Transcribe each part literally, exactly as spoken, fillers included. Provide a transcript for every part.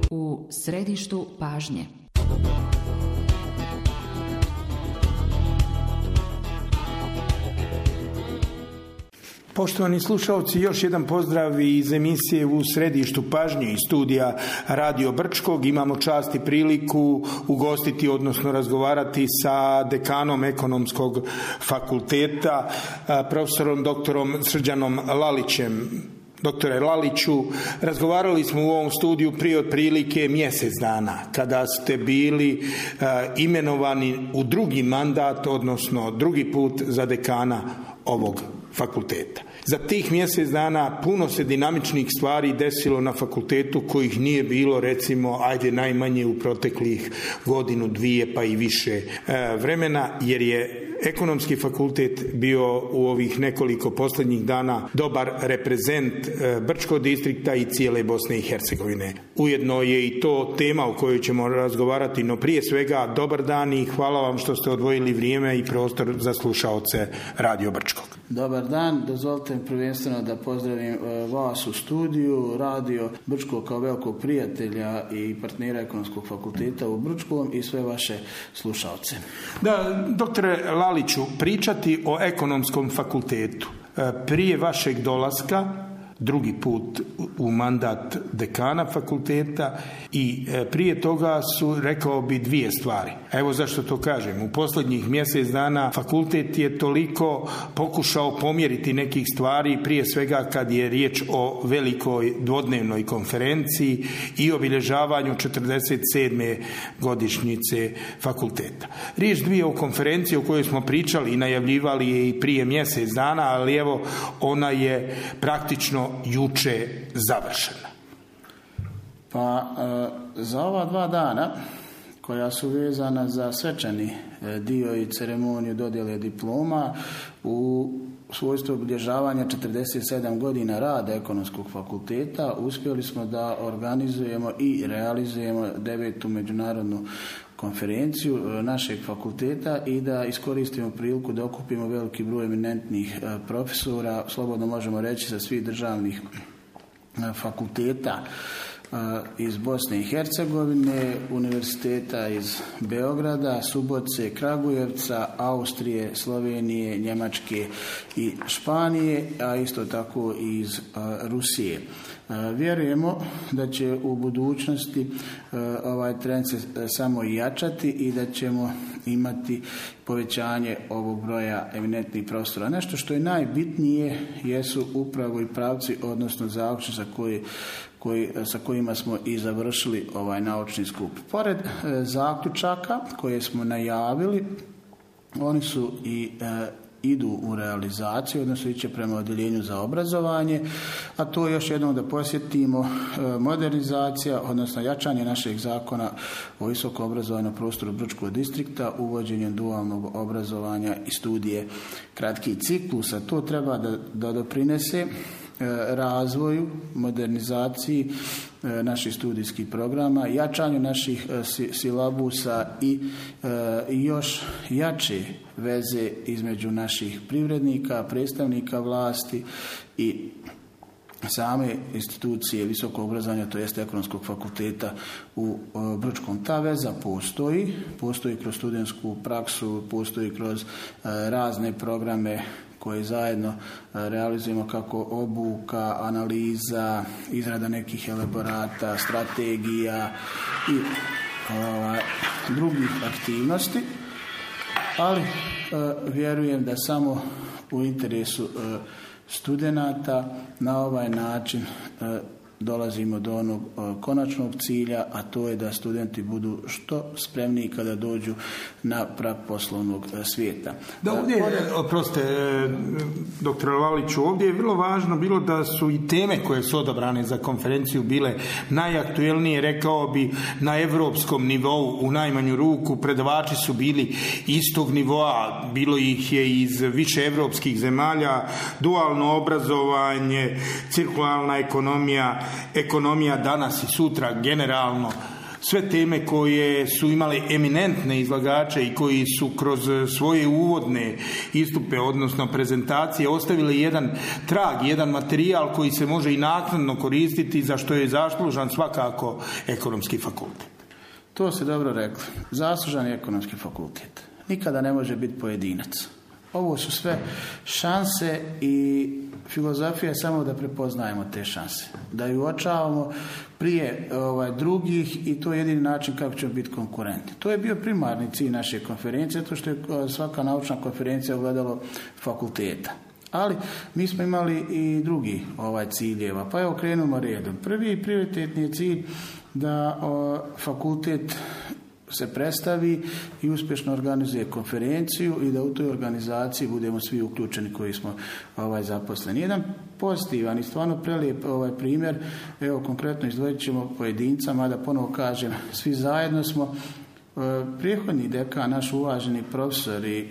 U središtu pažnje. Poštovani slušalci, još jedan pozdrav iz emisije U središtu pažnje iz studija Radio Brčkog. Imamo čast i priliku ugostiti, odnosno razgovarati sa dekanom Ekonomskog fakulteta, profesorom doktorom Srđanom Lalićem. Doktore Laliću, razgovarali smo u ovom studiju prije otprilike mjesec dana, kada ste bili uh, imenovani u drugi mandat, odnosno drugi put za dekana ovog fakulteta. Za tih mjesec dana puno se dinamičnih stvari desilo na fakultetu kojih nije bilo, recimo, ajde najmanje u proteklih godinu, dvije pa i više uh, vremena, jer je Ekonomski fakultet bio u ovih nekoliko posljednjih dana dobar reprezent Brčkog distrikta i cijele Bosne i Hercegovine. Ujedno je i to tema o kojoj ćemo razgovarati, no prije svega dobar dan i hvala vam što ste odvojili vrijeme i prostor za slušaoce Radio Brčkog. Dobar dan, dozvolite prvenstveno da pozdravim vas u studiju, Radio Brčkog kao velikog prijatelja i partnera Ekonomskog fakulteta u Brčkom i sve vaše slušaoce. Da, doktore Laliću, pričati o Ekonomskom fakultetu prije vašeg dolaska, drugi put u mandat dekana fakulteta, i prije toga su, rekao bi, dvije stvari. Evo zašto to kažem. U posljednjih mjesec dana fakultet je toliko pokušao pomjeriti nekih stvari, prije svega kad je riječ o velikoj dvodnevnoj konferenciji i obilježavanju četrdeset sedme godišnjice fakulteta. Riječ dvije o konferenciji o kojoj smo pričali i najavljivali je i prije mjesec dana, ali evo ona je praktično juče završena. Pa za ova dva dana koja su vezana za svečani dio i ceremoniju dodjele diploma u svojstvu obilježavanja četrdeset sedam godina rada Ekonomskog fakulteta, uspjeli smo da organizujemo i realizujemo devetu međunarodnu konferenciju našeg fakulteta i da iskoristimo priliku da okupimo veliki broj eminentnih profesora, slobodno možemo reći sa svih državnih fakulteta iz Bosne i Hercegovine, univerziteta iz Beograda, Subotice, Kragujevca, Austrije, Slovenije, Njemačke i Španije, a isto tako i iz Rusije. Vjerujemo da će u budućnosti ovaj trend se samo jačati i da ćemo imati povećanje ovog broja eminentnih profesora. Nešto što je najbitnije jesu upravo i pravci, odnosno zaključci sa koji Koji, sa kojima smo i završili ovaj naučni skup. Pored e, zaključaka koje smo najavili, oni su i e, idu u realizaciju, odnosno iće prema odjeljenju za obrazovanje, a to još jednom da posjetimo e, modernizacija, odnosno jačanje našeg zakona o visokom obrazovanju na prostoru Brčkog distrikta, uvođenjem dualnog obrazovanja i studije kratkih ciklusa. To treba da, da doprinese razvoju, modernizaciji naših studijskih programa, jačanju naših silabusa i još jače veze između naših privrednika, predstavnika vlasti i same institucije visokog obrazovanja, to jest Ekonomskog fakulteta u Brčkom. Ta veza postoji, postoji kroz studentsku praksu, postoji kroz razne programe koje zajedno realizujemo, kako obuka, analiza, izrada nekih elaborata, strategija i ovaj, drugih aktivnosti, ali e, vjerujem da samo u interesu e, studenata na ovaj način e, dolazimo do onog konačnog cilja, a to je da studenti budu što spremniji kada dođu na prag poslovnog svijeta. Da, ovdje, oproste, doktor Laliću, ovdje je vrlo važno bilo da su i teme koje su odabrane za konferenciju bile najaktuelnije, rekao bi, na europskom nivou u najmanju ruku. Predavači su bili istog nivoa, bilo ih je iz više evropskih zemalja, dualno obrazovanje, cirkularna ekonomija, ekonomija danas i sutra, generalno sve teme koje su imale eminentne izlagače i koji su kroz svoje uvodne istupe, odnosno prezentacije, ostavili jedan trag, jedan materijal koji se može i naknadno koristiti, za što je zaslužan svakako Ekonomski fakultet. To ste dobro rekli. Zaslužan je Ekonomski fakultet. Nikada ne može biti pojedinac. Ovo su sve šanse i filozofija je samo da prepoznajemo te šanse. Da ju uočavamo prije ovaj, drugih i to je jedini način kako ćemo biti konkurentni. To je bio primarni cilj naše konferencije, to što je svaka naučna konferencija ogledalo fakulteta. Ali mi smo imali i drugi ovaj, ciljeva. Pa evo krenemo redom. Prvi i prioritetni je cilj da o, fakultet se predstavi i uspješno organizuje konferenciju i da u toj organizaciji budemo svi uključeni koji smo ovaj, zaposleni. Jedan pozitivan i stvarno prelijep ovaj, primjer, evo konkretno izdvojit ćemo pojedinca, mada ponovo kažem, svi zajedno smo. Prethodni dekan, naš uvaženi profesor i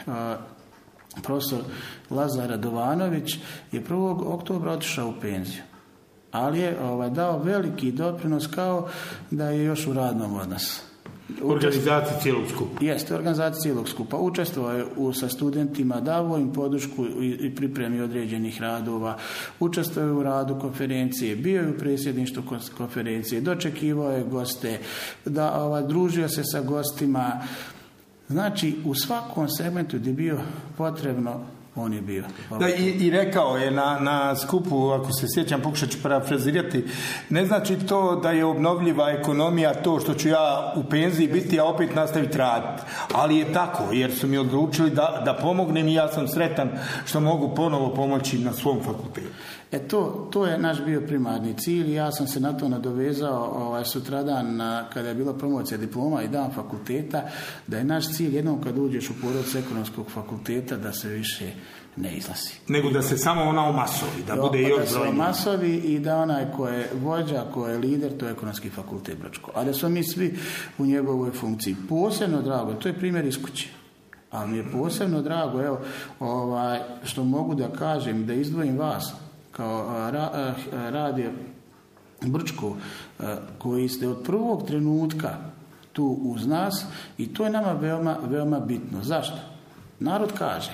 profesor Lazar Radovanović je prvog oktobra otišao u penziju. Ali je ovaj, dao veliki doprinos kao da je još u radnom odnosu. Organizacija cijelog skupa. Jeste, organizacija cijelog skupa. Učestvovao je u, sa studentima, davo im podršku i, i pripremi određenih radova, učestvovao je u radu konferencije, bio je u predsjedništvu konferencije, dočekivao je goste, da, ovaj, družio se sa gostima. Znači, u svakom segmentu gdje je bio potrebno, on je bio. Da, i, i rekao je na, na skupu, ako se sjećam, pokušat ću parafrazirati, ne znači to da je obnovljiva ekonomija to što ću ja u penziji biti, a opet nastaviti raditi. Ali je tako, jer su mi odlučili da, da pomognem i ja sam sretan što mogu ponovo pomoći na svom fakultetu. E to, to je naš bio primarni cilj i ja sam se na to nadovezao ovaj, sutradan na, kada je bila promocija diploma i dan fakulteta, da je naš cilj jednom kad uđeš u porodicu Ekonomskog fakulteta da se više ne izlazi. Nego da se samo ona omasovi, da bude još brojniji. Da se omasovi i da onaj ko je vođa, ko je lider, to je Ekonomski fakultet Brčko. A da smo mi svi u njegovoj funkciji. Posebno drago, to je primjer iz kuće. Ali mi je posebno drago, evo, ovaj, što mogu da kažem, da izdvojim vas kao ra, radio Brčko, koji ste od prvog trenutka tu uz nas i to je nama veoma, veoma bitno. Zašto? Narod kaže,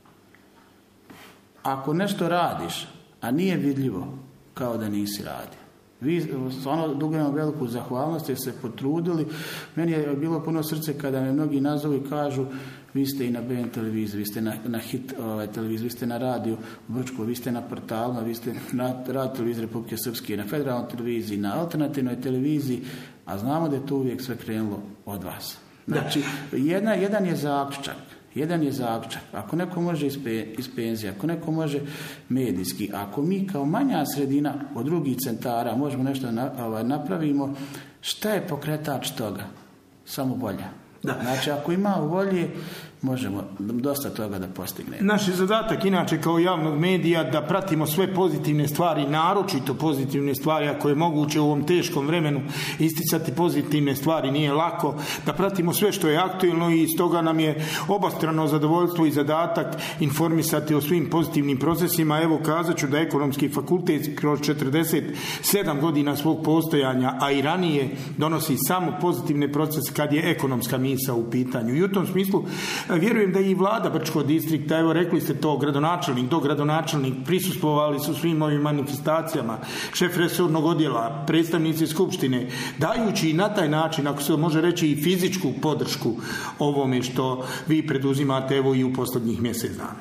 ako nešto radiš, a nije vidljivo, kao da nisi radio. Vi stvarno dugujemo veliku zahvalnost jer ste potrudili. Meni je bilo puno srce kada me mnogi nazovu i kažu vi ste i na B N televiziji, vi ste na, na hit ovaj, televiziji, vi ste na radiju Brčko, vi ste na portalima, vi ste na radio televiziji Republike Srpske, na federalnoj televiziji, na alternativnoj televiziji, a znamo da je to uvijek sve krenulo od vas. Znači, jedna, jedan je zaključak. Jedan je zaključak. Ako neko može iz, pe, iz penzije, ako neko može medijski, ako mi kao manja sredina od drugih centara možemo nešto na, ovaj, napravimo, šta je pokretač toga? Samo volja. Da. Znači, ako ima volje, možemo dosta toga da postignemo. Naš je zadatak, inače, kao javnog medija, da pratimo sve pozitivne stvari, naročito pozitivne stvari, ako je moguće u ovom teškom vremenu isticati pozitivne stvari, nije lako, da pratimo sve što je aktuelno i stoga nam je obostrano zadovoljstvo i zadatak informisati o svim pozitivnim procesima. Evo, kazat ću da Ekonomski fakultet kroz četrdeset sedam godina svog postojanja, a i ranije, donosi samo pozitivne procese kad je ekonomska misao u pitanju. I u tom smislu vjerujem da i vlada Brčkog distrikta, evo rekli ste to, gradonačelnik, dogradonačelnik, prisustvovali su svim ovim manifestacijama, šef resornog odjela, predstavnici skupštine, dajući i na taj način, ako se može reći, i fizičku podršku ovome što vi preduzimate evo i u posljednjih mjesec dana.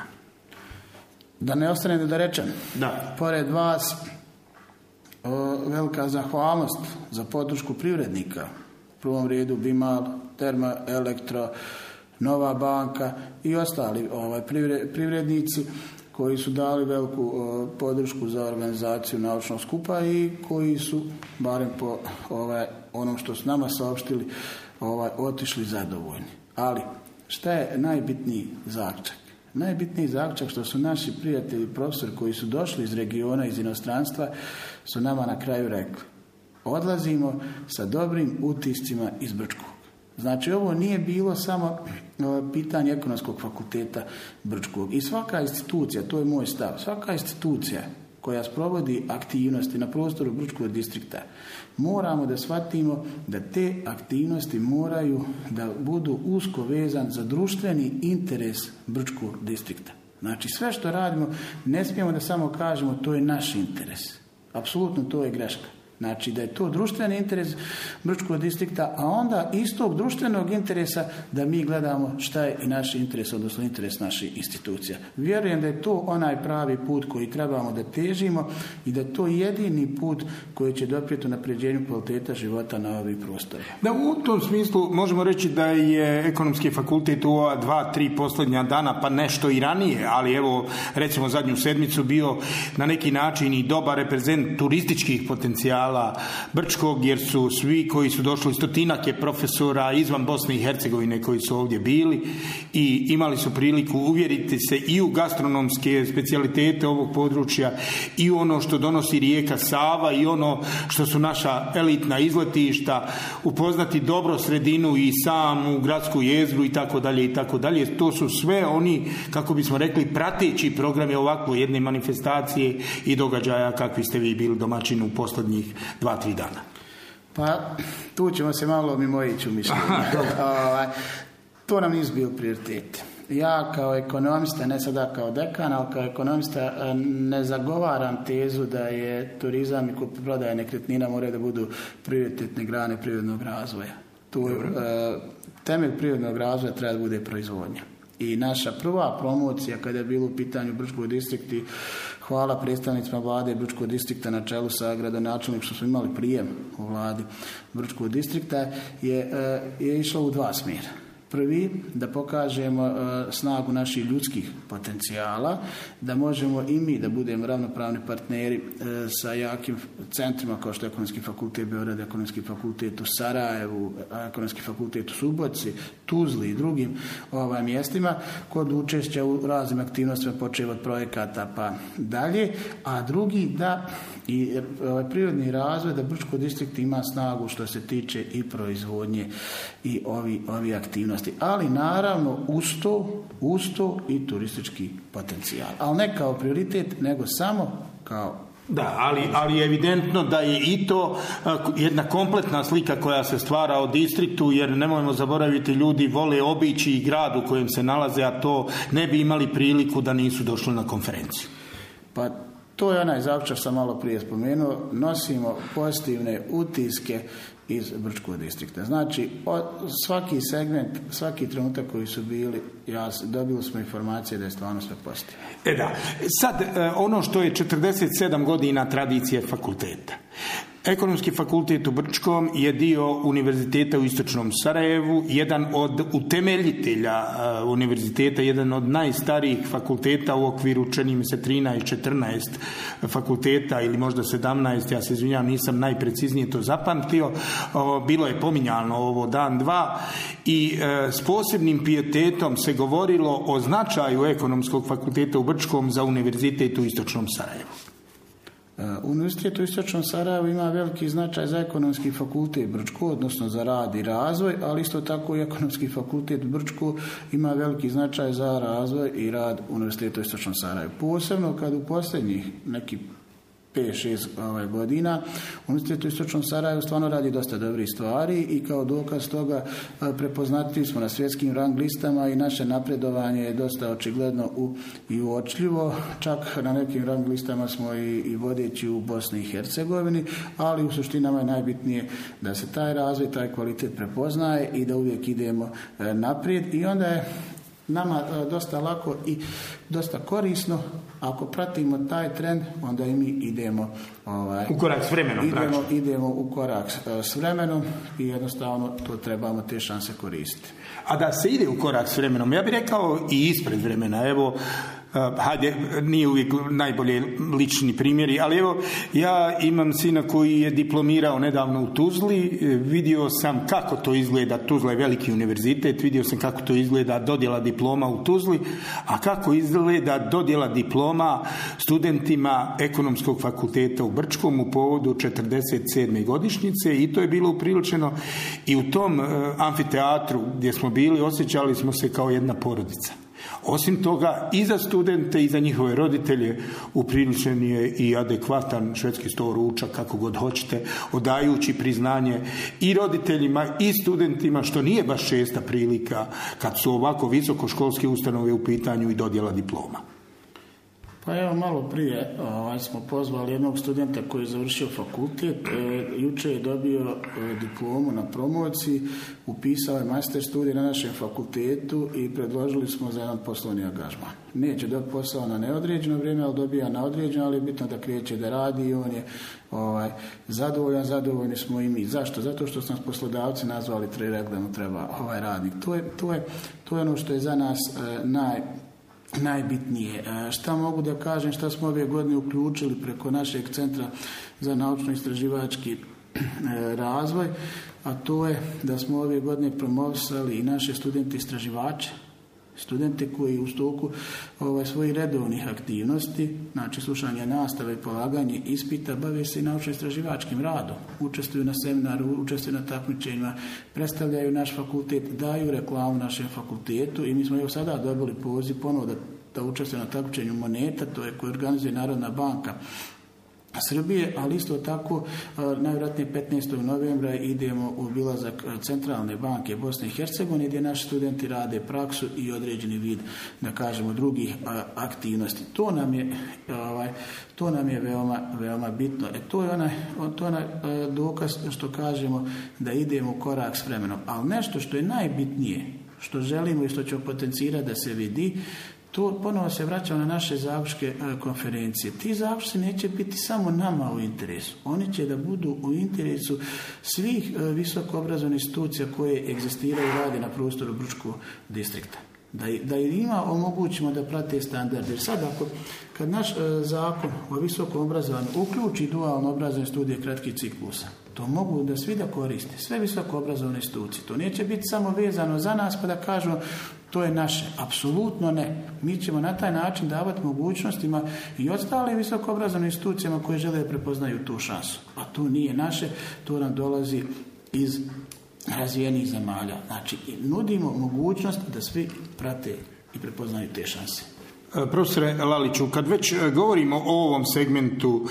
Da ne ostane da rečem, da. Pored vas o, velika zahvalnost za podršku privrednika, u prvom redu Bimal, Termo, Elektro, Nova banka i ostali ovaj, privrednici koji su dali veliku o, podršku za organizaciju naučnog skupa i koji su, barem po ovaj, onom što su nama saopštili, ovaj, otišli zadovoljni. Ali, šta je najbitniji zaključak? Najbitniji zaključak što su naši prijatelji, profesori koji su došli iz regiona, iz inostranstva, su nama na kraju rekli: odlazimo sa dobrim utiscima iz Brčkog. Znači, ovo nije bilo samo pitanje Ekonomskog fakulteta Brčkog. I svaka institucija, to je moj stav, svaka institucija koja sprovodi aktivnosti na prostoru Brčkog distrikta, moramo da shvatimo da te aktivnosti moraju da budu usko vezan za društveni interes Brčkog distrikta. Znači sve što radimo ne smijemo da samo kažemo to je naš interes. Apsolutno to je greška. Znači da je to društveni interes Brčkog distrikta, a onda iz tog društvenog interesa da mi gledamo šta je i naš interes, odnosno interes naših institucija. Vjerujem da je to onaj pravi put koji trebamo da težimo i da je to jedini put koji će doprijeti unapređenju kvaliteta života na ovih prostorima. Da, u tom smislu možemo reći da je Ekonomski fakultet u ova dva, tri posljednja dana, pa nešto i ranije, ali evo recimo zadnju sedmicu bio na neki način i dobar reprezent turističkih potencijala Brčkog, jer su svi koji su došli, stotinak je profesora izvan Bosne i Hercegovine koji su ovdje bili i imali su priliku uvjeriti se i u gastronomske specijalitete ovog područja i u ono što donosi rijeka Sava i ono što su naša elitna izletišta, upoznati dobro sredinu i samu gradsku jezgru i tako dalje i tako dalje. To su sve oni, kako bismo rekli, prateći programi ovakve jedne manifestacije i događaja kakvi ste vi bili domaćini u posljednjih dva, tri dana. Pa tu ćemo se malo mimoići u mišljenju. To nam nisu bio prioritet. Ja kao ekonomista, ne sada kao dekan, ali kao ekonomista ne zagovaram tezu da je turizam i kupoprodaja nekretnina moraju da budu prioritetne grane privrednog razvoja. Tu, temelj privrednog razvoja treba da bude proizvodnja. I naša prva promocija kada je bilo u pitanju Brčkog distrikta, hvala predstavnicima vlade Brčkog distrikta na čelu sa gradonačelnikom što smo imali prijem u vladi Brčkog distrikta, je, je išlo u dva smjera. Prvi, da pokažemo uh, snagu naših ljudskih potencijala, da možemo i mi da budemo ravnopravni partneri uh, sa jakim centrima kao što je Ekonomski fakultet Beograd, Ekonomski fakultet u Sarajevu, Ekonomski fakultet u Subotici, Tuzli i drugim ovaj, mjestima kod učešća u raznim aktivnostima počev od projekata pa dalje, a drugi da i ovaj, prirodni razvoj da Brčko distrikt ima snagu što se tiče i proizvodnje i ovi, ovi aktivnosti. Ali naravno uz to, uz to i turistički potencijal. Ali ne kao prioritet, nego samo kao... Da, ali, ali je evidentno da je i to jedna kompletna slika koja se stvara o distriktu, jer nemojmo zaboraviti, ljudi vole obići i grad u kojem se nalaze, a to ne bi imali priliku da nisu došli na konferenciju. Pa to je onaj zaključak sam malo prije spomenuo, nosimo pozitivne utiske iz Brčkog distrikta. Znači, svaki segment, svaki trenutak koji su bili, ja, dobili smo informacije da je stvarno sve pozitivno. E da, sad ono što je četrdeset sedam godina tradicije fakulteta. Ekonomski fakultet u Brčkom je dio univerziteta u Istočnom Sarajevu, jedan od utemeljitelja uh, univerziteta, jedan od najstarijih fakulteta u okviru, čini mi se, trinaest četrnaest fakulteta ili možda sedamnaest, ja se izvinjam, nisam najpreciznije to zapamtio. Uh, bilo je pominjano ovo dan, dva i uh, s posebnim pijetetom se govorilo o značaju Ekonomskog fakulteta u Brčkom za univerzitet u Istočnom Sarajevu. Univerzitet u Istočnom Sarajevu ima veliki značaj za Ekonomski fakultet Brčko, odnosno za rad i razvoj, ali isto tako i Ekonomski fakultet Brčko ima veliki značaj za razvoj i rad Univerziteta u Istočnom Sarajevu. Posebno kad u posljednjih neki pet šest ovaj, godina Univerzitet u Istočnom Sarajevu stvarno radi dosta dobrih stvari i kao dokaz toga prepoznatljivi smo na svjetskim rang listama i naše napredovanje je dosta očigledno u, i uočljivo. Čak na nekim rang listama smo i, i vodeći u Bosni i Hercegovini, ali u suštinama je najbitnije da se taj razvoj, taj kvalitet prepoznaje i da uvijek idemo naprijed i onda je nama dosta lako i dosta korisno ako pratimo taj trend, onda i mi idemo ovaj, u korak s vremenom. Idemo, idemo u korak s vremenom i jednostavno to trebamo te šanse koristiti. A da se ide u korak s vremenom, ja bih rekao i ispred vremena. Evo, Uh, hajde, nije uvijek najbolje lični primjeri, ali evo, ja imam sina koji je diplomirao nedavno u Tuzli, vidio sam kako to izgleda, Tuzla je veliki univerzitet, vidio sam kako to izgleda dodjela diploma u Tuzli, a kako izgleda dodjela diploma studentima Ekonomskog fakulteta u Brčkom u povodu četrdeset sedme godišnjice i to je bilo upriličeno i u tom uh, amfiteatru gdje smo bili osjećali smo se kao jedna porodica. Osim toga, i za studente i za njihove roditelje upriličen je i adekvatan švedski sto ručak, kako god hoćete, odajući priznanje i roditeljima i studentima, što nije baš česta prilika kad su ovako visokoškolske ustanove u pitanju i dodjela diploma. Pa evo, malo prije ovaj, smo pozvali jednog studenta koji je završio fakultet. E, juče je dobio e, diplomu na promociji, upisao je master studij na našem fakultetu i predložili smo za jedan poslovni angažman. Neće dobiti posao na neodređeno vrijeme, ali dobija na određeno, ali je bitno da kreće da radi i on je ovaj, zadovoljan, zadovoljni smo i mi. Zašto? Zato što su nas poslodavci nazvali tri rekli da mu treba ovaj radnik. To je, to je, to je ono što je za nas e, naj najbitnije. Šta mogu da kažem, šta smo ove godine uključili preko našeg Centra za naučno-istraživački razvoj, a to je da smo ove godine promovisali i naše studente istraživače, studente koji u toku ovaj, svojih redovnih aktivnosti, znači slušanje nastave i polaganje ispita, bave se i naučno-istraživačkim radom, učestvuju na seminaru, učestvuju na takmičenjima, predstavljaju naš fakultet, daju reklamu našem fakultetu i mi smo evo sada dobili poziv ponovo da, da učestvuju na takmičenju Moneta, to je koje organizuje Narodna banka Srbije, ali isto tako najvjerojatnije petnaestog novembra idemo u obilazak Centralne banke Bosne i Hercegovine gdje naši studenti rade praksu i određeni vid, da kažemo, drugih aktivnosti. To nam je, ovaj, to nam je veoma, veoma bitno. E, to je onaj, to je onaj dokaz što kažemo da idemo korak s vremenom. Ali nešto što je najbitnije, što želimo i što ćemo potencirati da se vidi, to ponovo se vraćamo na naše završke konferencije. Ti završci neće biti samo nama u interesu. Oni će da budu u interesu svih visokoobrazovnih institucija koje egzistiraju i rade na prostoru Brčkog distrikta. Da, da ima omogućimo da prate standarde. Jer sad ako, kad naš zakon o visokom obrazovanju uključi dualno obrazovne studije kratkih ciklusa, to mogu da svi da koriste, sve visoko obrazovne institucije. To neće biti samo vezano za nas pa da kažemo to je naše. Apsolutno ne. Mi ćemo na taj način davati mogućnostima i ostalim visoko obrazovnim institucijama koje žele da prepoznaju tu šansu. A to nije naše, to nam dolazi iz razvijenih zemalja. Znači, nudimo mogućnost da svi prate i prepoznaju te šanse. Profesore Laliću, kad već govorimo o ovom segmentu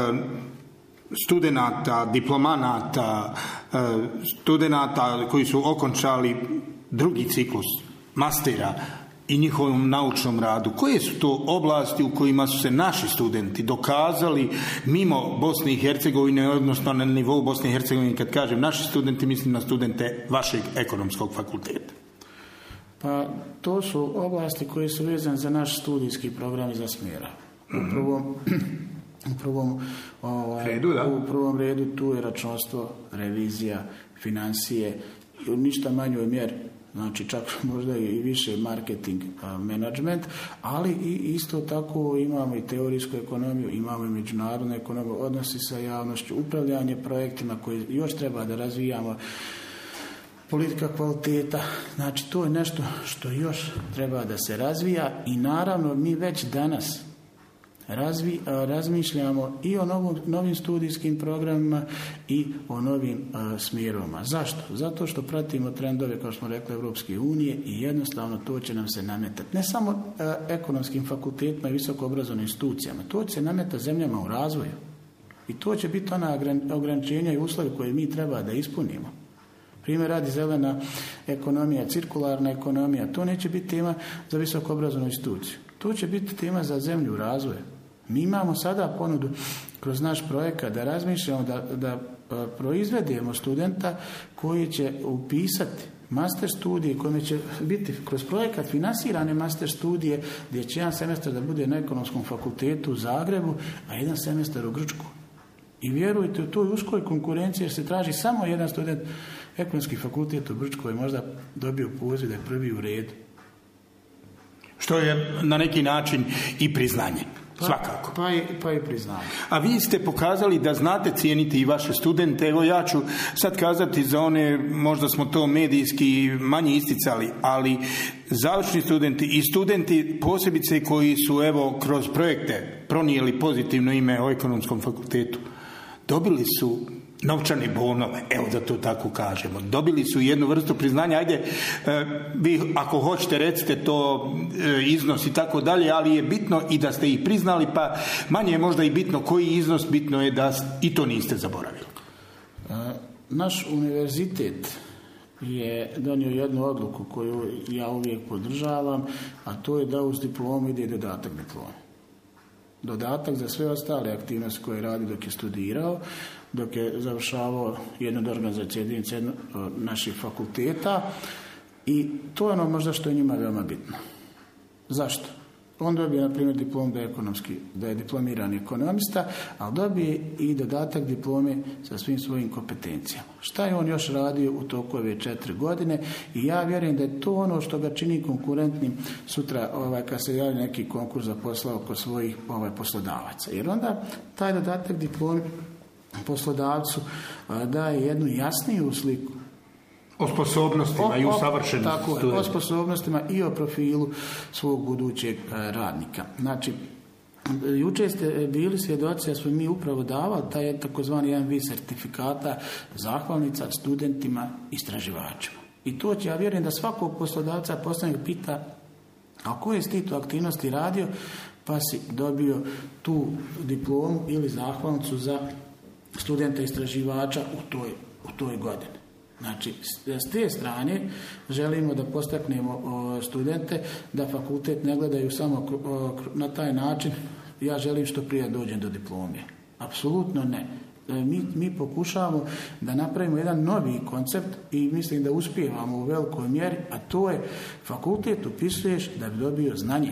studenata, diplomanata, studenata koji su okončali drugi ciklus mastera i njihovom naučnom radu, koje su to oblasti u kojima su se naši studenti dokazali mimo Bosne i Hercegovine, odnosno na nivou Bosne i Hercegovine, kad kažem naši studenti, mislim na studente vašeg ekonomskog fakulteta? Pa to su oblasti koje su vezane za naš studijski program i za smjera. U prvom, u prvom, ovaj, redu, da. u prvom redu tu je računovodstvo, revizija, financije i u ništa manjoj mjeri, znači čak možda i više marketing, management, ali i isto tako imamo i teorijsku ekonomiju, imamo i međunarodnu ekonomiju, odnosi sa javnošću, upravljanje projektima koje još treba da razvijamo, politika kvaliteta, znači to je nešto što još treba da se razvija i naravno mi već danas razvi, razmišljamo i o novom, novim studijskim programima i o novim a, smjerovima. Zašto? Zato što pratimo trendove, kao smo rekli, Europske unije i jednostavno to će nam se nametati. Ne samo a, ekonomskim fakultetima i visokoobrazovnim institucijama, to će se nametati zemljama u razvoju. I to će biti ona ograničenja i uslovi koje mi treba da ispunimo. Primjer radi zelena ekonomija, cirkularna ekonomija, to neće biti tema za visokoobrazovnu instituciju. To će biti tema za zemlju u razvoju. Mi imamo sada ponudu kroz naš projekat da razmišljamo da, da proizvedemo studenta koji će upisati master studije, kojima će biti kroz projekat finansirane master studije, gdje će jedan semestar da bude na ekonomskom fakultetu u Zagrebu, a jedan semestar u Grčku. I vjerujte, u toj uskoj konkurenciji jer se traži samo jedan student ekonomski fakultet u Brčkoj možda dobio poziv da je prvi u redu. Što je na neki način i priznanje. Pa, svakako. Pa i, pa i priznanje. A vi ste pokazali da znate cijeniti i vaše studente. Evo ja ću sad kazati za one, možda smo to medijski manje isticali, ali završni studenti i studenti posebice koji su evo kroz projekte pronijeli pozitivno ime o ekonomskom fakultetu, dobili su novčane bonove, evo da to tako kažemo. Dobili su jednu vrstu priznanja, ajde, vi ako hoćete recite to iznos i tako dalje, ali je bitno i da ste ih priznali, pa manje je možda i bitno koji iznos, bitno je da i to niste zaboravili. Naš univerzitet je donio jednu odluku koju ja uvijek podržavam, a to je da uz diplomu ide dodatak diplome. Dodatak za sve ostale aktivnosti koje radi dok je studirao, dok je završavao jednu od organizacije jedinice naših fakulteta, i to je ono možda što je njima veoma bitno. Zašto? On dobije, na primjer, diplom da je, ekonomski, da je diplomirani ekonomista, ali dobije i dodatak diplome sa svim svojim kompetencijama. Šta je on još radio u toku ove četiri godine, i ja vjerujem da je to ono što ga čini konkurentnim sutra ovaj, kad se javi neki konkurs za posao oko svojih ovaj, poslodavaca. Jer onda taj dodatak diplome poslodavcu a, daje jednu jasniju sliku o sposobnostima o, i usavršenosti tako je, o sposobnostima i o profilu svog budućeg radnika. Znači, jučer ste bili svjedoci, da smo mi upravo davali taj takozvani jedan vid certifikata zahvalnica studentima istraživačima. I to će, ja vjerujem da svakog poslodavca postavlja pita, a koje si ti to aktivnosti radio, pa si dobio tu diplomu ili zahvalnicu za studenta istraživača u toj, u toj godini. Znači, s te strane želimo da postaknemo studente da fakultet ne gledaju samo na taj način, ja želim što prije dođem do diplome. Apsolutno ne. Mi, mi pokušavamo da napravimo jedan novi koncept i mislim da uspijevamo u velikoj mjeri, a to je fakultet upisuješ da bi dobio znanje.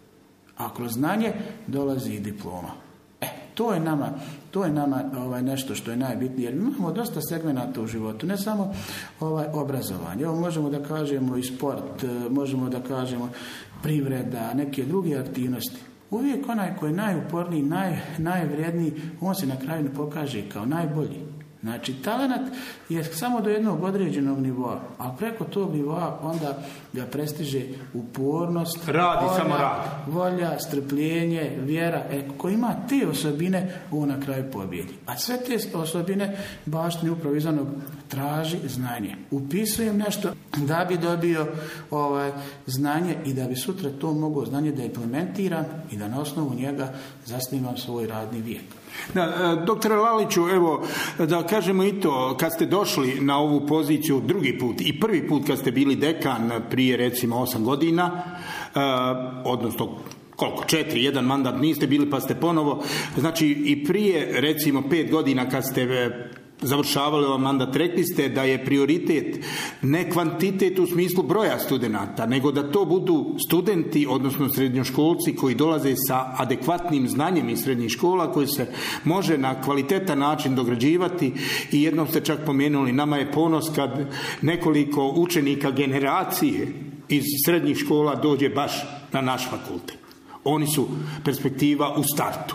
A kroz znanje dolazi i diploma. E, to je nama, to je nama ovaj, nešto što je najbitnije, jer imamo dosta segmenata u životu, ne samo ovaj, obrazovanje. Evo, možemo da kažemo i sport, možemo da kažemo privreda, neke druge aktivnosti. Uvijek onaj koji je najuporniji, naj, najvrijedniji, on se na kraju ne pokaže kao najbolji. Znači, talenat je samo do jednog određenog nivoa, a preko tog nivoa onda ga prestiže upornost, radi, volja, samo radi. volja, strpljenje, vjera. E, ko ima te osobine, on na kraju pobjedi. A sve te osobine baštini upravo iz onog traži znanje. Upisujem nešto da bi dobio ovaj, znanje i da bi sutra to mogao znanje da implementiram i da na osnovu njega zasnivam svoj radni vijek. Da, doktore Laliću, evo, da kažemo i to, kad ste došli na ovu poziciju drugi put i prvi put kad ste bili dekan prije recimo osam godina, eh, odnosno koliko, četiri, jedan mandat niste bili pa ste ponovo, znači i prije recimo pet godina kad ste završavali ovaj mandat, rekli ste da je prioritet ne kvantitet u smislu broja studenata, nego da to budu studenti, odnosno srednjoškolci koji dolaze sa adekvatnim znanjem iz srednjih škola, koji se može na kvalitetan način dograđivati. I jednom ste čak pomenuli, nama je ponos kad nekoliko učenika generacije iz srednjih škola dođe baš na naš fakultet. Oni su perspektiva u startu.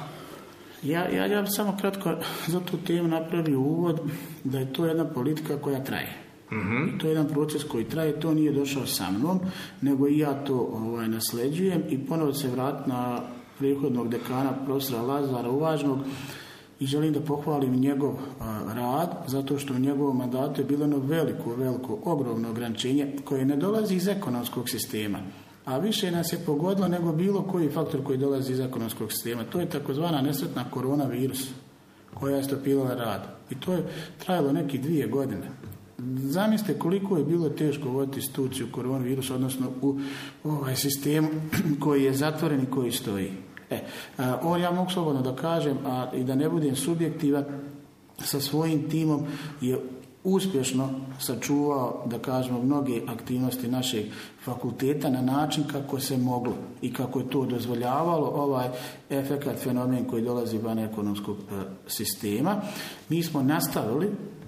Ja, ja, ja samo kratko za tu temu napravio uvod da je to jedna politika koja traje. Mm-hmm. I to je jedan proces koji traje, to nije došao sa mnom, nego i ja to ovaj, nasljeđujem i ponovo se vrat na prethodnog dekana profesora Lazara Uvažnog i želim da pohvalim njegov a, rad, zato što u njegovom mandatu je bilo jedno veliko, veliko, ogromno ograničenje koje ne dolazi iz ekonomskog sistema. A više nas je pogodilo nego bilo koji faktor koji dolazi iz ekonomskog sistema. To je takozvana nesretna koronavirus koja je stopirala rad. I to je trajalo neki dvije godine. Zamislite koliko je bilo teško voditi instituciju koronavirus, odnosno u ovaj sistem koji je zatvoren i koji stoji. E, a, on ja mogu slobodno da kažem, a i da ne budem subjektivan, sa svojim timom je uspješno sačuvao, da kažemo, mnoge aktivnosti našeg fakulteta na način kako se moglo i kako je to dozvoljavalo ovaj efekat, fenomen koji dolazi van ekonomskog sistema. Mi smo nastavili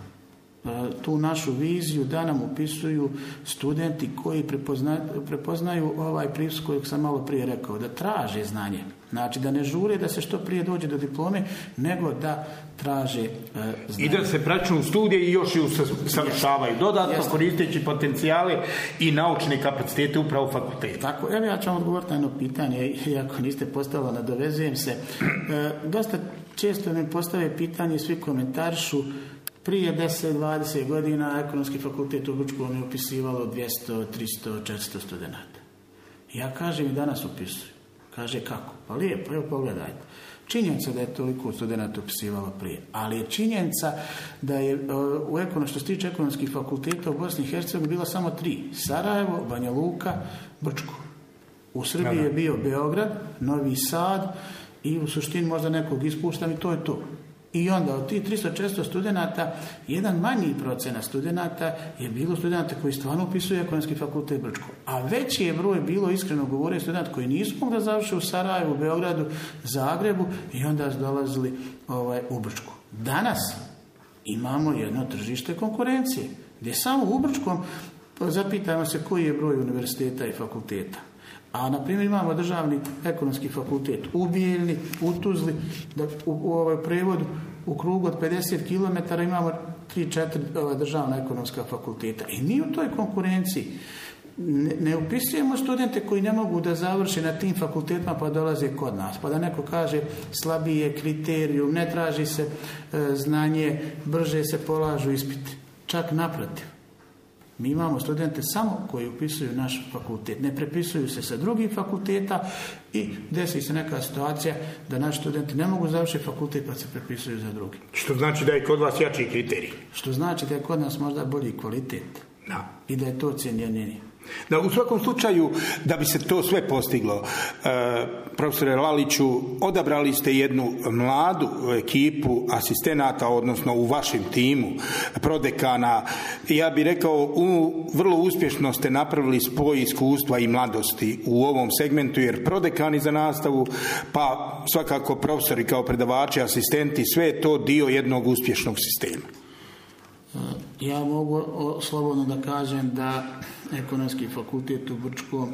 tu našu viziju da nam upisuju studenti koji prepoznaju, prepoznaju ovaj pristup kojeg sam malo prije rekao, da traže znanje. Znači da ne žure da se što prije dođe do diplome, nego da traže e, znanje. I da se praćnu studije i još i usavršavaju dodatno, Jeste. koristeći potencijale i naučne kapacitete upravo fakulteta. Tako, evo ja ću vam odgovoriti na jedno pitanje, iako niste postavili, nadovezujem se. E, dosta često mi postave pitanje, svi komentarišu Prije deset do dvadeset godina ekonomski fakultet u Brčkom je upisivalo dvjesto, tristo, četiristo studenata. Ja kažem i danas upisuju. Kaže kako? Pa lijepo, evo pogledajte. Činjenica da je toliko studenata upisivalo prije, ali je činjenica da je u ekonom, što se tiče ekonomskih fakulteta u Bosni i Hercegovini bila samo tri. Sarajevo, Banja Luka, Brčko. U Srbiji je bio Beograd, Novi Sad i u suštini možda nekog ispuštam i to je to. I onda od tih tristo do četiristo studenata, jedan manji procenat studenata je bilo studenata koji stvarno upisuju ekonomski fakultet Brčko. A veći je broj bilo, iskreno govore, studenta koji nisu mogli završiti u Sarajevu, Beogradu, Zagrebu i onda su dolazili ovaj, u Brčko. Danas imamo jedno tržište konkurencije, gdje samo u Brčkom zapitajmo se koji je broj univerziteta i fakulteta. A, na primjer, imamo državni ekonomski fakultet u Bijeljni, u Tuzli, da u, u ovaj prevodu u krugu od pedeset kilometara imamo tri četiri državna ekonomska fakulteta. I mi u toj konkurenciji ne, ne upisujemo studente koji ne mogu da završe na tim fakultetima pa dolaze kod nas. Pa da neko kaže slabiji je kriterijum, ne traži se e, znanje, brže se polažu ispiti. Čak naprotiv. Mi imamo studente samo koji upisuju naš fakultet. Ne prepisuju se sa drugih fakulteta i desi se neka situacija da naši studenti ne mogu završiti fakultet pa se prepisuju za drugi. Što znači da je kod vas jači kriterij. Što znači da je kod nas možda bolji kvalitet. Da. I da je to cijenjenije. Da, u svakom slučaju, da bi se to sve postiglo, e, profesore Laliću, odabrali ste jednu mladu ekipu asistenata, odnosno u vašem timu, prodekana. Ja bih rekao, u, vrlo uspješno ste napravili spoj iskustva i mladosti u ovom segmentu, jer prodekani za nastavu, pa svakako profesori kao predavači, asistenti, sve je to dio jednog uspješnog sistema. Ja mogu slobodno da kažem da ekonomski fakultet u Brčkom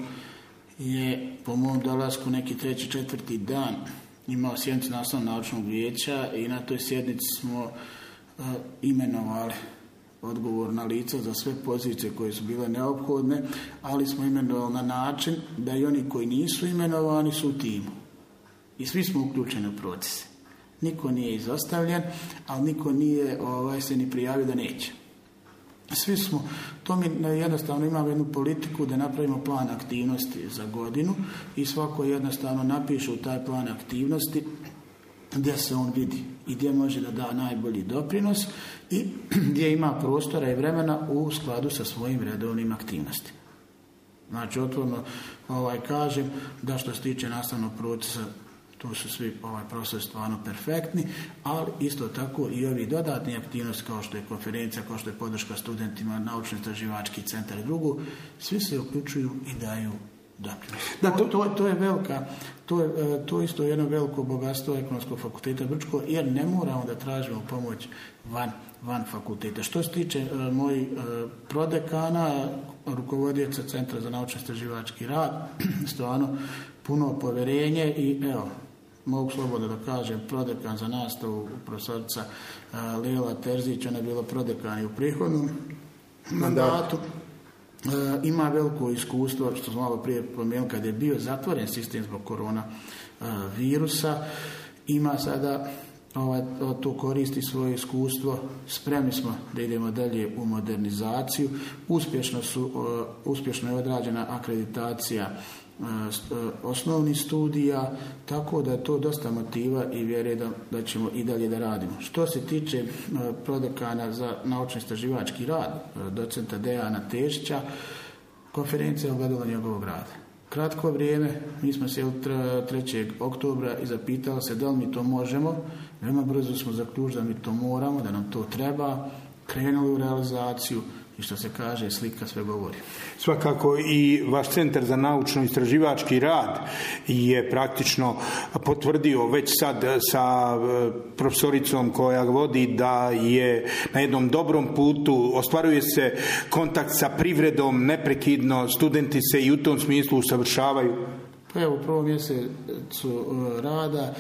je po mom dolasku neki treći, četvrti dan imao sjednicu nastavno-naučnog vijeća i na toj sjednici smo uh, imenovali odgovorna lica za sve pozicije koje su bile neophodne, ali smo imenovali na način da i oni koji nisu imenovani su u timu. I svi smo uključeni u procese. Niko nije izostavljen, ali niko nije ovaj, se ni prijavio da neće. Svi smo, to mi jednostavno imamo jednu politiku da napravimo plan aktivnosti za godinu i svako jednostavno napiše u taj plan aktivnosti gdje se on vidi i gdje može da da najbolji doprinos i gdje ima prostora i vremena u skladu sa svojim redovnim aktivnostima. Znači, otvorno ovaj, kažem da što se tiče nastavnog procesa, tu su svi ovaj profesori stvarno perfektni, ali isto tako i ovi dodatni aktivnosti kao što je konferencija, kao što je podrška studentima, naučno-istraživački centar i drugo, svi se uključuju i daju doprinos. Da, to, to, to je velika, to je to isto jedno veliko bogatstvo ekonomskog fakulteta Brčko, jer ne moramo da tražimo pomoć van, van fakulteta. Što se tiče uh, mojih uh, prodekana, rukovodioca Centra za naučno-istraživački rad, stvarno puno povjerenje i evo, mogu slobodno da kažem, prodekan za nastavu, profesorica uh, Lela Terzić, ona je bila prodekan i u prihodnom mandatu. Uh, ima veliko iskustvo, što smo malo prije pomenuli, kad je bio zatvoren sistem zbog korona uh, virusa. Ima sada, ovaj, to koristi svoje iskustvo, spremni smo da idemo dalje u modernizaciju. Uspješno, su, uh, uspješno je odrađena akreditacija osnovnih studija, tako da je to dosta motiva i vjere da, da ćemo i dalje da radimo. Što se tiče prodekana za naučno-istraživački rad, docenta Dejana Tešića, konferencija o ogledalo njegovog rada. Kratko vrijeme, mi smo sjeli trećeg oktobra i zapitali se da li mi to možemo. Veoma brzo smo zaključili da mi to moramo, da nam to treba, krenuli u realizaciju. I što se kaže, slika sve govori. Svakako i vaš centar za naučno-istraživački rad je praktično potvrdio već sad sa profesoricom koja vodi da je na jednom dobrom putu, ostvaruje se kontakt sa privredom neprekidno, studenti se i u tom smislu usavršavaju. Pa evo, u prvom mjesecu rada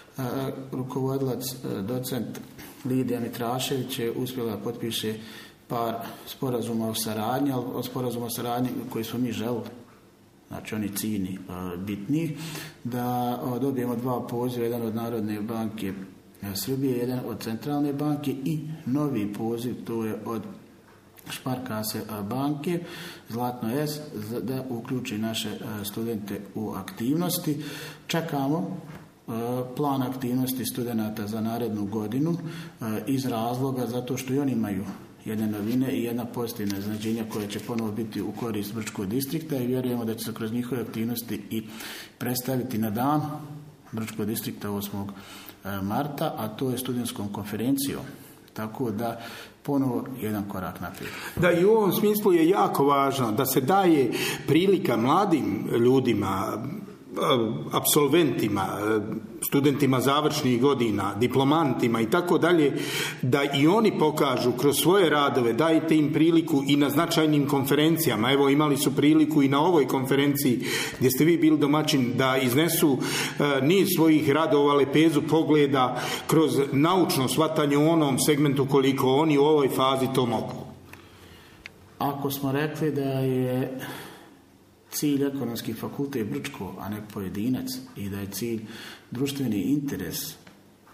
rukovodilac docent Lidija Mitrašević je uspjela da potpiše par sporazuma o saradnji, ali od sporazuma o saradnji koji smo mi želili, znači oni ciljni bitni, da dobijemo dva poziva, jedan od Narodne banke Srbije, jedan od centralne banke i novi poziv, to je od Šparkase banke, Zlatno S, da uključi naše studente u aktivnosti. Čekamo plan aktivnosti studenata za narednu godinu iz razloga zato što i oni imaju jedne novine i jedna pozitivna iznenađenja koja će ponovo biti u korist Brčkog distrikta i vjerujemo da će se kroz njihove aktivnosti i predstaviti na dan Brčkog distrikta osmog marta, a to je studentskom konferencijom. Tako da ponovo jedan korak naprijed. Da, i u ovom smislu je jako važno da se daje prilika mladim ljudima, apsolventima, studentima završnih godina, diplomantima i tako dalje, da i oni pokažu kroz svoje radove, dajte im priliku i na značajnim konferencijama. Evo, imali su priliku i na ovoj konferenciji gdje ste vi bili domaćin, da iznesu e, niz svojih radova, lepezu pogleda kroz naučno shvatanje u onom segmentu koliko oni u ovoj fazi to mogu. Ako smo rekli da je cilj ekonomski fakultet Brčko, a ne pojedinac, i da je cilj društveni interes e,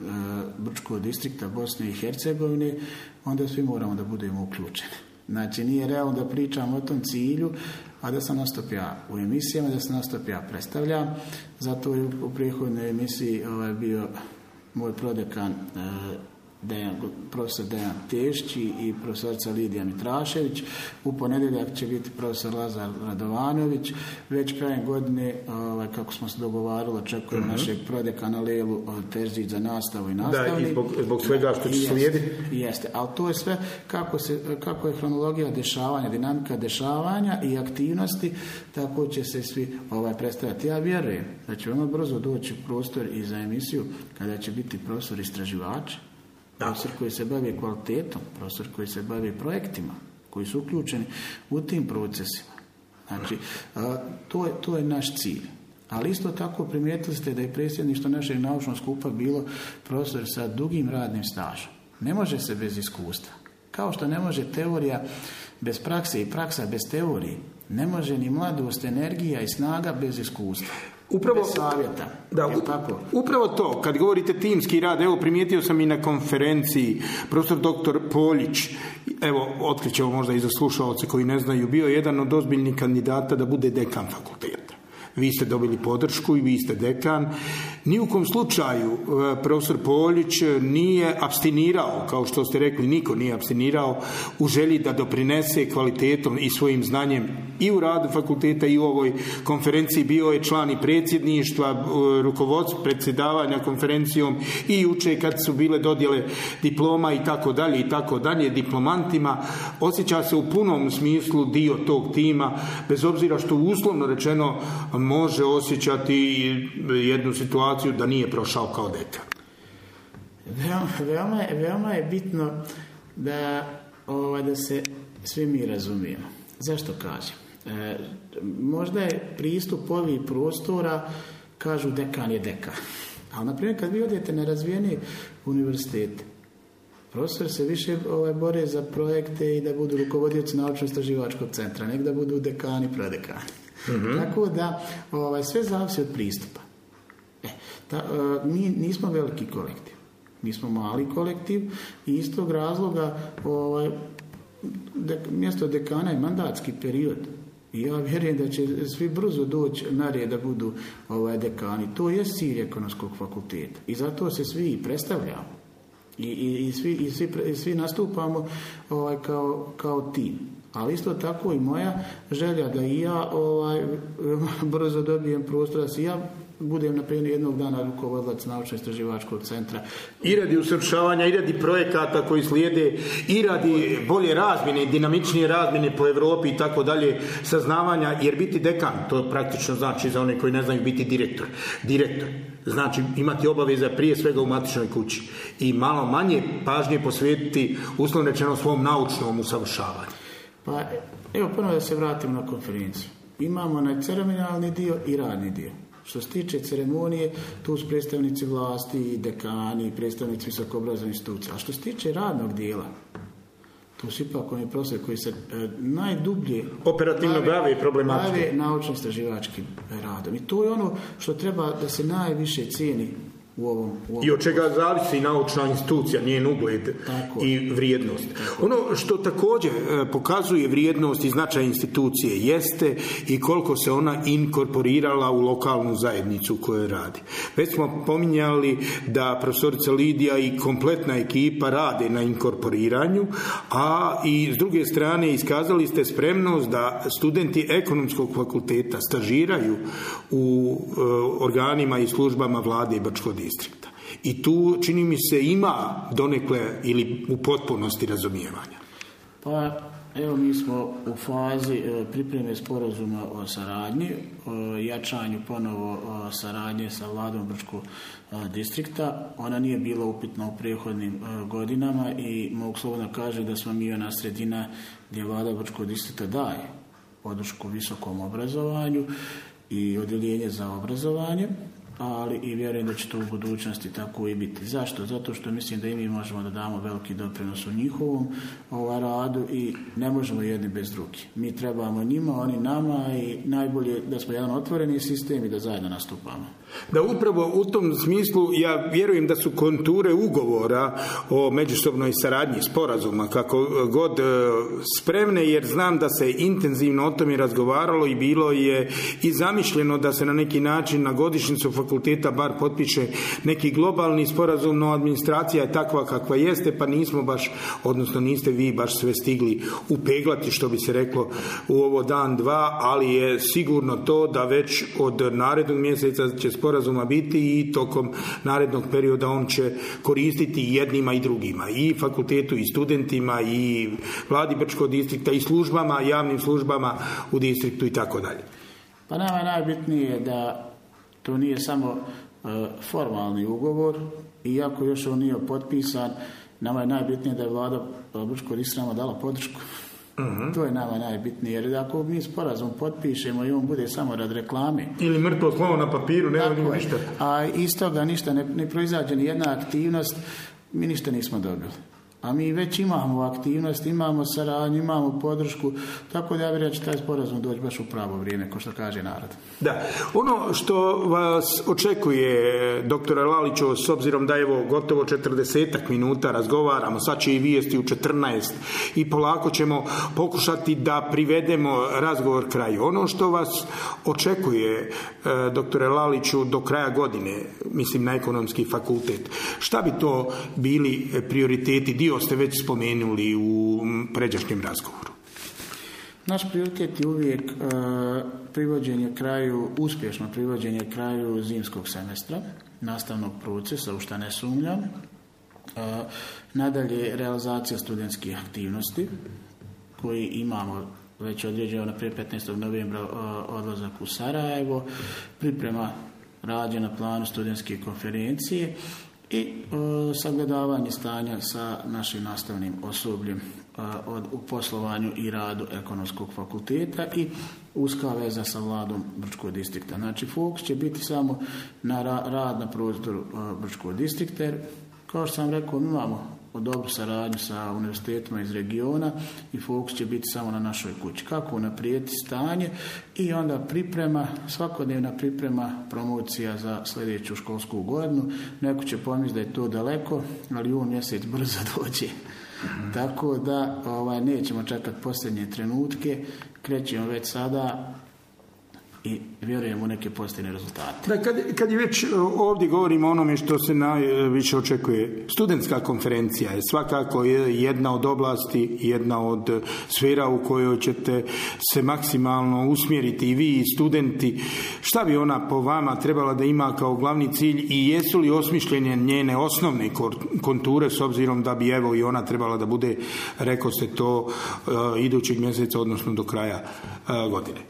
Brčkog distrikta Bosne i Hercegovine, onda svi moramo da budemo uključeni. Znači, nije realno da pričam o tom cilju, a da sam nastup ja u emisijama, da sam nastup ja predstavljam. Zato je u prethodnoj emisiji ovaj, bio moj prodekan e, Dejan, profesor Dejan Tešći i profesorica Lidija Mitrašević. U ponedjeljak će biti profesor Lazar Radovanović. Već krajem godine, ovaj, kako smo se dogovarali, očekujemo uh-huh. našeg prodekana Lelu Terzić za nastavu i nastavnik. Da, i zbog, zbog svega što će slijediti. Jeste, ali to je sve kako, se, kako je hronologija dešavanja, dinamika dešavanja i aktivnosti, tako će se svi ovaj, predstavljati. Ja vjerujem da će veoma brzo doći prostor i za emisiju kada će biti profesor istraživač, profesor koji se bavi kvalitetom, profesor koji se bavi projektima, koji su uključeni u tim procesima. Znači, to je, to je naš cilj. Ali isto tako primijetili ste da je predsjedništvo našeg naučnog skupa bilo profesor sa dugim radnim stažom. Ne može se bez iskustva. Kao što ne može teorija bez prakse i praksa bez teorije. Ne može ni mladost, energija i snaga bez iskustva. Upravo, bez savjeta. Da, tako? Upravo to, kad govorite timski rad, evo primijetio sam i na konferenciji profesor doktor Poljić, evo otkrićemo možda i za slušalce koji ne znaju, bio je jedan od ozbiljnih kandidata da bude dekan fakulteta. Vi ste dobili podršku i vi ste dekan. Ni u kom slučaju profesor Poljić nije apstinirao, kao što ste rekli, niko nije apstinirao u želji da doprinese kvalitetom i svojim znanjem i u radu fakulteta i u ovoj konferenciji. Bio je član i predsjedništva, rukovodstva, predsjedavanja konferencijom i juče kad su bile dodjele diploma i tako dalje i tako dalje diplomantima. Osjeća se u punom smislu dio tog tima, bez obzira što uslovno rečeno može osjećati jednu situaciju da nije prošao kao dekan. Veoma, veoma, je, veoma je bitno da, ovaj, da se svi mi razumijemo. Zašto kažem? E, možda je pristup ovih prostora, kažu dekan je dekan. Ali, na primjer, kad vi odete na razvijene univerzitete, profesor se više ovaj, bore za projekte i da budu rukovodioci naučno-istraživačkog centra, nek da budu dekani, prodekani. Mm-hmm. Tako da ovaj, sve zavisi od pristupa. E, ta, mi nismo veliki kolektiv, mi smo mali kolektiv i iz tog razloga ovaj, de, mjesto dekana je mandatski period i ja vjerujem da će svi brzo doći na red da budu ovaj, dekani. To je cilj ekonomskog fakulteta i zato se svi predstavljamo i, i, i, svi, i, svi, i svi nastupamo ovaj, kao, kao tim. Ali isto tako i moja želja da i ja ovaj, brzo dobijem prostor, da se ja budem na primjer jednog dana rukovodilac naučno-istraživačkog centra. I radi usavršavanja, i radi projekata koji slijede, i radi bolje razmjene, dinamičnije razmjene po Europi i tako dalje, saznavanja, jer biti dekan, to praktično znači za one koji ne znaju biti direktor. Direktor znači imati obaveza prije svega u matičnoj kući i malo manje pažnje posvetiti, uslovno rečeno, svom naučnom usavršavanju. Pa, evo ponovno da se vratim na konferenciju. Imamo na ceremonijalni dio i radni dio. Što se tiče ceremonije, tu su predstavnici vlasti, dekani, predstavnici visokoobrazovnih institucija. A što se tiče radnog dijela, tu su ipak oni profesori koji se e, najdublje operativno bave i problematički bave naučno-istraživačkim radom. I to je ono što treba da se najviše cijeni u ovom, u ovom i od čega zavisi naučna institucija, njen ugled Tako. i vrijednost. Tako. Ono što također pokazuje vrijednost i značaj institucije jeste i koliko se ona inkorporirala u lokalnu zajednicu u kojoj radi. Već smo pominjali da profesorica Lidija i kompletna ekipa rade na inkorporiranju, a i s druge strane iskazali ste spremnost da studenti ekonomskog fakulteta stažiraju u e, organima i službama vlade i Brčkog distrikta. I tu, čini mi se, ima donekle ili u potpunosti razumijevanja. Pa, evo, mi smo u fazi e, pripreme sporazuma o saradnji, o jačanju ponovo o saradnje sa vladom Brčkog e, distrikta. Ona nije bila upitna u prethodnim e, godinama i mogu slobodno kažem da smo mi ona sredina gdje vlada Brčkog distrikta daje podršku visokom obrazovanju i odjeljenje za obrazovanje, ali i vjerujem da će to u budućnosti tako i biti. Zašto? Zato što mislim da i mi možemo da damo veliki doprinos u njihovom ovaj, radu i ne možemo jedni bez drugih. Mi trebamo njima, oni nama i najbolje da smo jedan otvoreni sistem i da zajedno nastupamo. Da upravo u tom smislu ja vjerujem da su konture ugovora o međusobnoj saradnji, sporazuma, kako god spremne, jer znam da se intenzivno o tome razgovaralo i bilo je i zamišljeno da se na neki način na godišnjicu fakulteta bar potpiše neki globalni sporazum, no administracija je takva kakva jeste, pa nismo baš, odnosno niste vi baš sve stigli upeglati, što bi se reklo, u ovo dan, dva, ali je sigurno to da već od narednog mjeseca će sporazuma biti i tokom narednog perioda on će koristiti jednima i drugima, i fakultetu i studentima i vladi Brčkog distrikta i službama, javnim službama u distriktu i tako dalje. Pa nama je najbitnije da to nije samo uh, formalni ugovor, iako još on nije potpisan, nama je najbitnije da je vlada Brčkog distrikta dala podršku. Uh-huh. To je nama najbitnije, jer ako mi sporazum potpišemo i on bude samo rad reklame ili mrtvo slovo na papiru, nema ni ništa, a iz toga ništa ne, ne proizađe ni jedna aktivnost, mi ništa nismo dobili. A mi već imamo aktivnost, imamo saradnju, imamo podršku, tako da ja vjerujem da će taj sporazum doći baš u pravo vrijeme, kao što kaže narod. Da, ono što vas očekuje, doktore Laliću, s obzirom da evo gotovo četrdesetak minuta razgovaramo, sad će i vijesti u četrnaest i polako ćemo pokušati da privedemo razgovor kraju. Ono što vas očekuje, doktore Laliću, do kraja godine, mislim na ekonomski fakultet, šta bi to bili prioriteti? Dio ste već spomenuli u pređašnjem razgovoru. Naš prioritet je uvijek e, privođenje kraju, uspješno privođenje kraju zimskog semestra, nastavnog procesa, u šta ne sumnjam. E, nadalje, realizacija studentskih aktivnosti, koji imamo već određeno na prije petnaestog novembra odlazak u Sarajevo, priprema rađe na planu studentske konferencije i e, sagledavanje stanja sa našim nastavnim osobljem e, od, u poslovanju i radu ekonomskog fakulteta i uska veza sa vladom Brčkog distrikta. Znači, fokus će biti samo na ra, rad na prostoru e, Brčkog distrikta, jer, kao što sam rekao, mi imamo dobru saradnju sa univerzitetima iz regiona i fokus će biti samo na našoj kući. Kako unaprijediti stanje i onda priprema, svakodnevna priprema, promocija za sljedeću školsku godinu. Neko će pomisliti da je to daleko, ali jun mjesec brzo dođe. Mm-hmm. Tako da ovaj, nećemo čekati posljednje trenutke, krećemo već sada i vjerujemo u neke pozitivne rezultate. Da, kad, kad je već ovdje govorimo o onome što se najviše očekuje, studentska konferencija je svakako jedna od oblasti, jedna od sfera u kojoj ćete se maksimalno usmjeriti i vi i studenti. Šta bi ona po vama trebala da ima kao glavni cilj i jesu li osmišljene njene osnovne konture, s obzirom da bi evo i ona trebala da bude, rekao ste to, uh, idućeg mjeseca, odnosno do kraja uh, godine?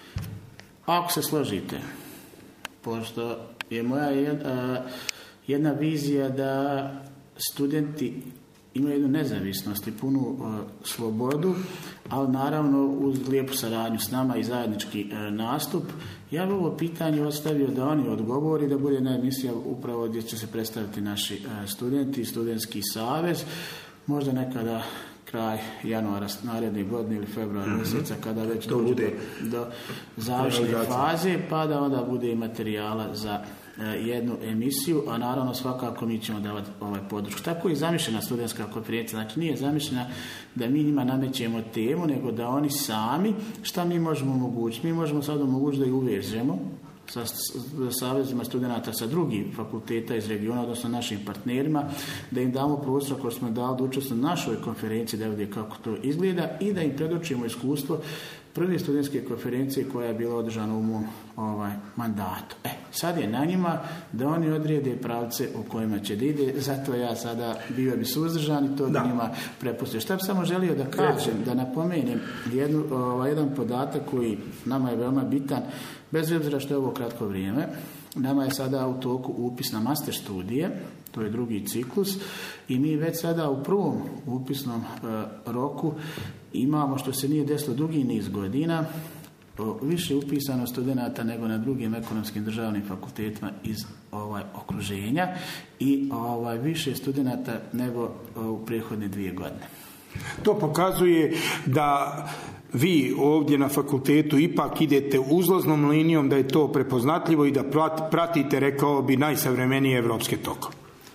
Ako se složite, pošto je moja jedna, jedna vizija da studenti imaju jednu nezavisnost i punu uh, slobodu, ali naravno uz lijepu saradnju s nama i zajednički uh, nastup, ja bi ovo pitanje ostavio da oni odgovori, da bude jedna emisija upravo gdje će se predstaviti naši uh, studenti, studentski savez, možda nekada kraj januara naredne godine ili februara mjeseca, kada već dođe do, do završne faze, pa da onda bude i materijala za jednu emisiju, a naravno svakako mi ćemo davati ovaj podršku. Tako je zamišljena studentska konferencija, znači nije zamišljena da mi njima namećemo temu, nego da oni sami, šta mi možemo omogućiti? Mi možemo sad omogućiti da ih uvežemo sa savezima studenata sa drugih fakulteta iz regiona, odnosno našim partnerima, da im damo prostor koji smo dali da učestvuju na našoj konferenciji, da vide kako to izgleda i da im predočimo iskustvo prve studentske konferencije koja je bila održana u mom ovaj, mandatu. E, sad je na njima da oni odrede pravce u kojima će da ide, zato ja sada bio bi suzdržan i to da njima prepustio. Šta bi samo želio da kažem, da napomenem jednu, ovaj, jedan podatak koji nama je veoma bitan, bez obzira što je ovo kratko vrijeme. Nama je sada u toku upis na master studije, to je drugi ciklus, i mi već sada u prvom upisnom e, roku imamo, što se nije desilo dugi niz godina, o, više upisano studenata nego na drugim ekonomskim državnim fakultetima iz ovaj, okruženja i ovaj, više studenata nego o, u prethodne dvije godine. To pokazuje da vi ovdje na fakultetu ipak idete uzlaznom linijom, da je to prepoznatljivo i da pratite, rekao bi, najsavremenije evropske tokove.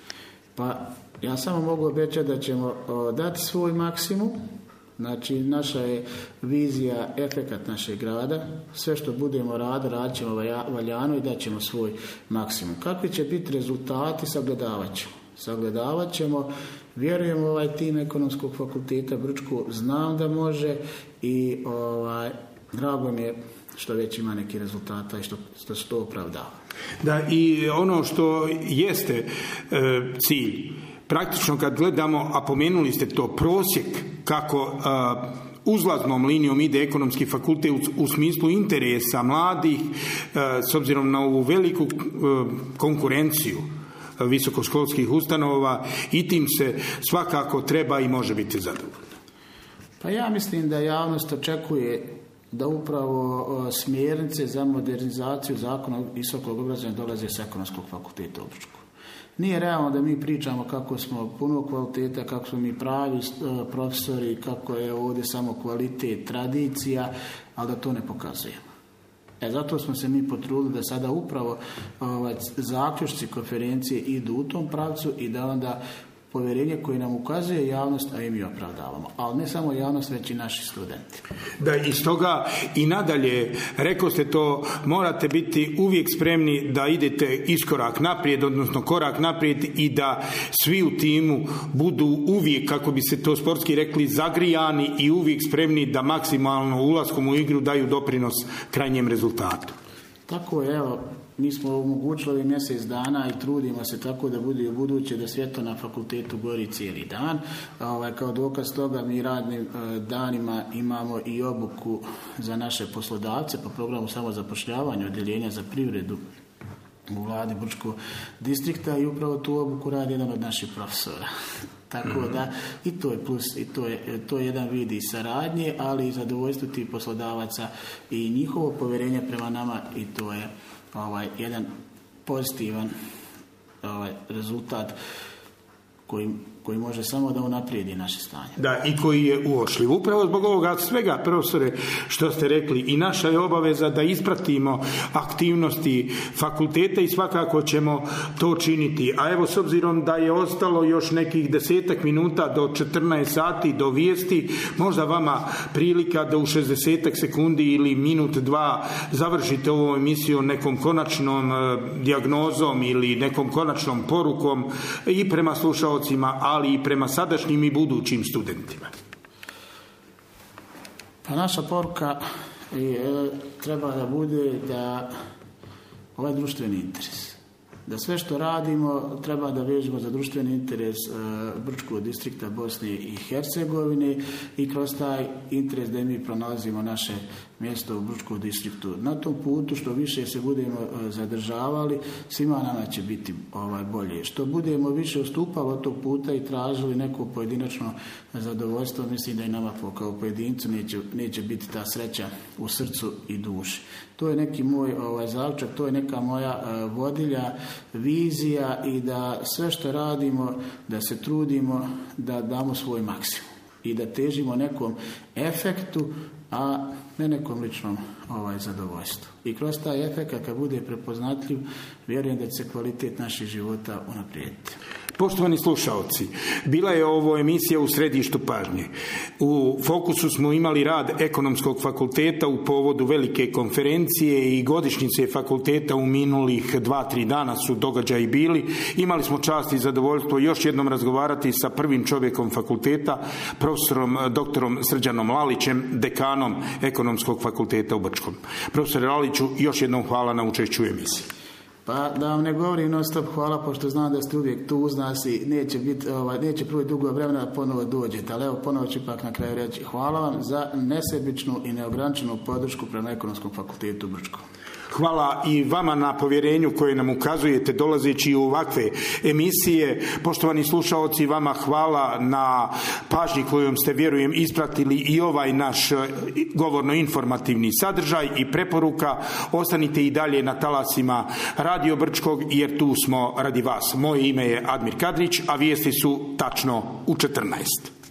Pa ja samo mogu obećati da ćemo o, dati svoj maksimum. Znači, naša je vizija, efekat našeg rada. Sve što budemo raditi, radit ćemo valjano i dat ćemo svoj maksimum. Kakvi će biti rezultati, sagledavat ćemo. Sagledavat ćemo, vjerujem u ovaj tim ekonomskog fakulteta Brčko, znam da može i ovaj, drago mi je što već ima neki rezultata i što, što se to opravdava. Da, i ono što jeste e, cilj, praktično kad gledamo, a pomenuli ste to, prosjek kako a, uzlaznom linijom ide ekonomski fakultet u, u smislu interesa mladih, a, s obzirom na ovu veliku a, konkurenciju visokoškolskih ustanova, i tim se svakako treba i može biti zadovoljno. Pa ja mislim da javnost očekuje da upravo smjernice za modernizaciju zakona visokog obrazovanja dolaze s ekonomskog fakulteta u Brčku. Nije realno da mi pričamo kako smo puno kvaliteta, kako smo mi pravi profesori, kako je ovdje samo kvalitet, tradicija, ali da to ne pokazujemo. E, zato smo se mi potrudili da sada upravo ovaj, zaključci konferencije idu u tom pravcu i da onda povjerenje koje nam ukazuje javnost, a i mi opravdavamo. Ali ne samo javnost, već i naši studenti. Da, iz toga i nadalje, rekao ste to, morate biti uvijek spremni da idete iskorak naprijed, odnosno korak naprijed, i da svi u timu budu uvijek, kako bi se to sportski rekli, zagrijani i uvijek spremni da maksimalno ulaskom u igru daju doprinos krajnjem rezultatu. Tako je, evo, mi smo omogućili ovih mjesec dana i trudimo se tako da bude u buduće da svjetlo na fakultetu gori cijeli dan. Ovaj, kao dokaz toga mi radnim e, danima imamo i obuku za naše poslodavce po programu samozapošljavanja odjeljenja za privredu u vladi Brčkog distrikta i upravo tu obuku radi jedan od naših profesora. Tako da i to je plus, i to je, to je jedan vid i saradnje, ali i zadovoljstvo tih poslodavaca i njihovo povjerenje prema nama, i to je ovaj, jedan pozitivan ovaj, rezultat koji, koji može samo da unaprijedi naše stanje. Da, i koji je uočljiv. Upravo zbog ovoga svega, profesore, što ste rekli, i naša je obaveza da ispratimo aktivnosti fakulteta i svakako ćemo to činiti. A evo, s obzirom da je ostalo još nekih desetak minuta do četrnaest sati do vijesti, možda vama prilika da u šezdesetak sekundi ili minut dva završite ovu emisiju nekom konačnom dijagnozom ili nekom konačnom porukom i prema slušaocima, ali i prema sadašnjim i budućim studentima. Pa naša poruka je, treba da bude da ovaj društveni interes, da sve što radimo treba da vežemo za društveni interes e, Brčkog distrikta Bosne i Hercegovine i kroz taj interes da mi pronalazimo naše mjesto u Brčkom distriktu. Na tom putu što više se budemo e, zadržavali, svima nama će biti ovaj, bolje. Što budemo više ustupali od tog puta i tražili neko pojedinačno zadovoljstvo, mislim da i nama kao pojedincu neće, neće biti ta sreća u srcu i duši. To je neki moj ovaj, zaključak, to je neka moja e, vodilja, vizija, i da sve što radimo, da se trudimo da damo svoj maksimum. i da težimo nekom efektu, a ne nekom ličnom ovaj, zadovoljstvu. I kroz taj efekt, kad bude prepoznatljiv, vjerujem da će se kvalitet naših života unaprijediti. Poštovani slušaoci, bila je ovo emisija U središtu pažnje. U fokusu smo imali rad Ekonomskog fakulteta u povodu velike konferencije i godišnjice fakulteta. U minulih dva, tri dana su događaji bili. Imali smo čast i zadovoljstvo još jednom razgovarati sa prvim čovjekom fakulteta, profesorom doktorom Srđanom Lalićem, dekanom Ekonomskog fakulteta u Brčkom. Profesore Laliću, još jednom hvala na učešću u emisiji. Pa da vam ne govorim non stop hvala, pošto znam da ste uvijek tu uz nas i neće, biti, ovaj, neće prvi dugo vremena da ponovo dođete, ali evo ponovo ću ipak na kraju reći hvala vam za nesebičnu i neograničenu podršku prema Ekonomskom fakultetu u Brčkom. Hvala i vama na povjerenju koje nam ukazujete dolazeći u ovakve emisije. Poštovani slušaoci, vama hvala na pažnji kojom ste, vjerujem, ispratili i ovaj naš govorno-informativni sadržaj i preporuka. Ostanite i dalje na talasima Radio Brčkog, jer tu smo radi vas. Moje ime je Admir Kadrić, a vijesti su tačno u četrnaest.